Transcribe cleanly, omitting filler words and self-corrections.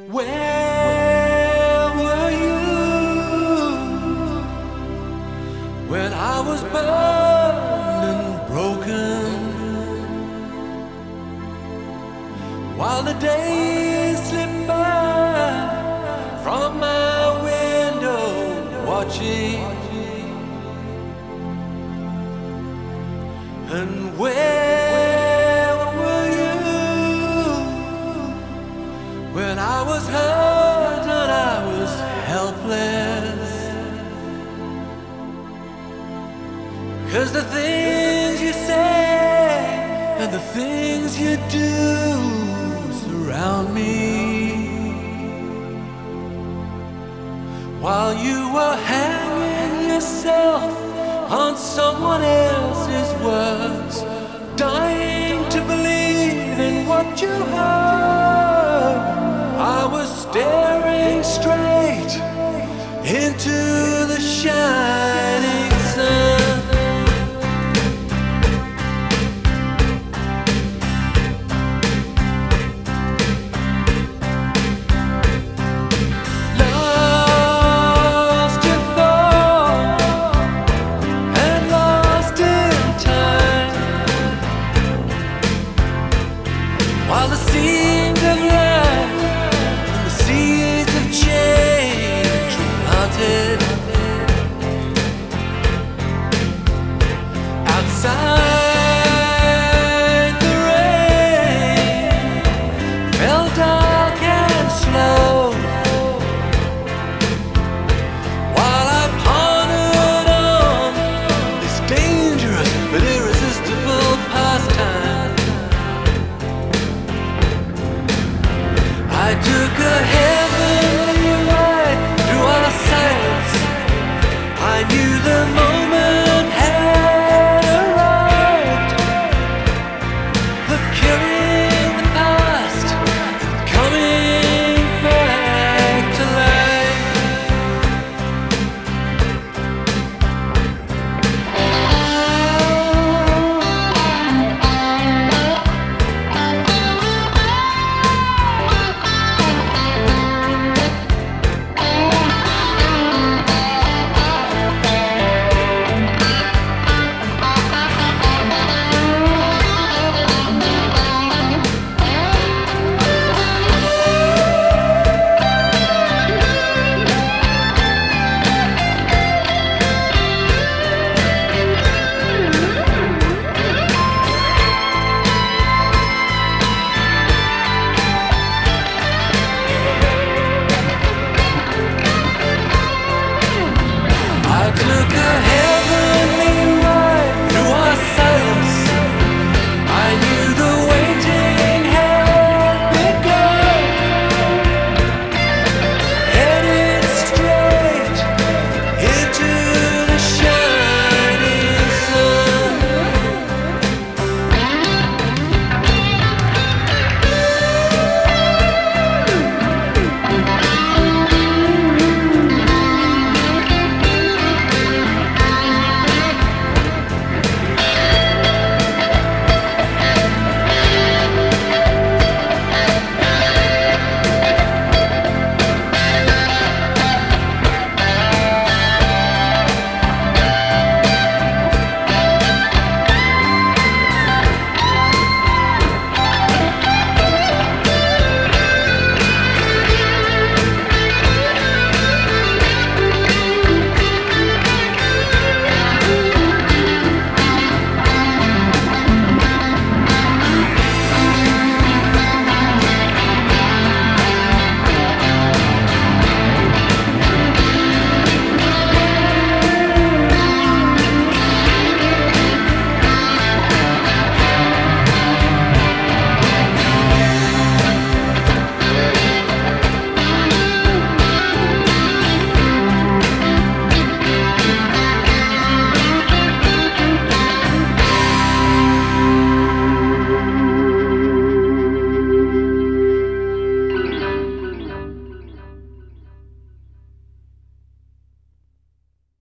Where were you when I was burned and broken? While the days slip by from my window, watching. And where were you when I was hurt and I was helpless? 'Cause the things you say and the things you do surround me. While you were hanging yourself on someone else's words, dying to believe in what you heard, I was staring straight into the shining sun. While the seeds of life and the seeds of change were planted outside, the rain fell dark and slow. While I pondered on this dangerous but irresistible pastime, I took a